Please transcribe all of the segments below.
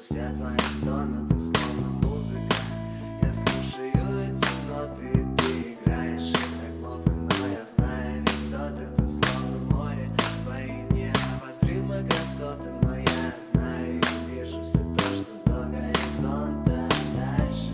все твои стоны, ты словно музыка. Я слушаю эти ноты, и ты играешь их так ловко, но я знаю, ведь ты словно море. Твои необозримые красоты, но я знаю и вижу все то, что до горизонта дальше.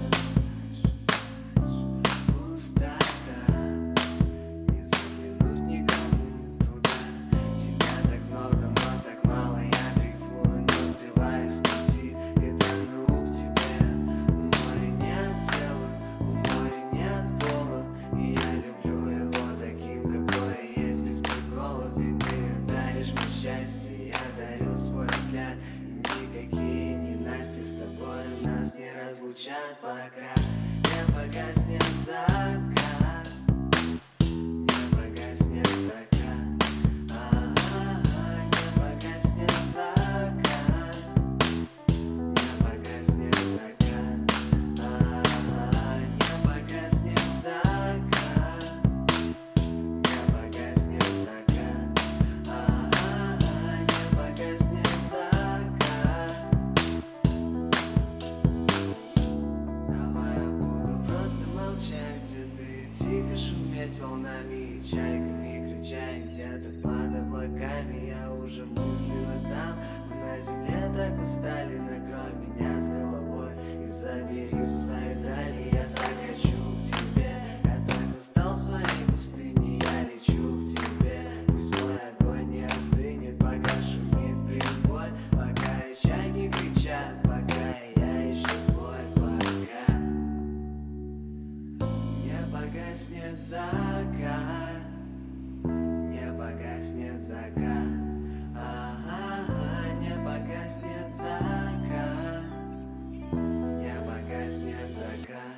Пустота, не заглянуть никому туда. Тебя так много, но так мало. Я дрейфую, но сбиваюсь с пути и тону в тебе. У моря нет тела, у моря нет пола, и я люблю его таким, какой есть, без приколов. И ты даришь мне счастье, я дарю свой взгляд. И никакие ненасти с тобой нас не разлучат, пока не погаснет закат. Не погаснет закат. Не погаснет закат. Не погаснет закат. Не погаснет закат. Не погаснет закат. Не погаснет закат. Давай я буду просто молчать, и ты тихо шуметь волнами и чайками кричать где-то под облаками. Я уже мысленно там, мы на земле так устали. Накрой меня с головой и забери в свои дали. Я так хочу к тебе, я так устал в своей пустыне. Я лечу к тебе, пусть мой огонь не остынет, пока шумит прибой, пока и чайки кричат, пока я ищу твой пока. Не погаснет закат, не погаснет закат. Не погаснет закат, не погаснет закат.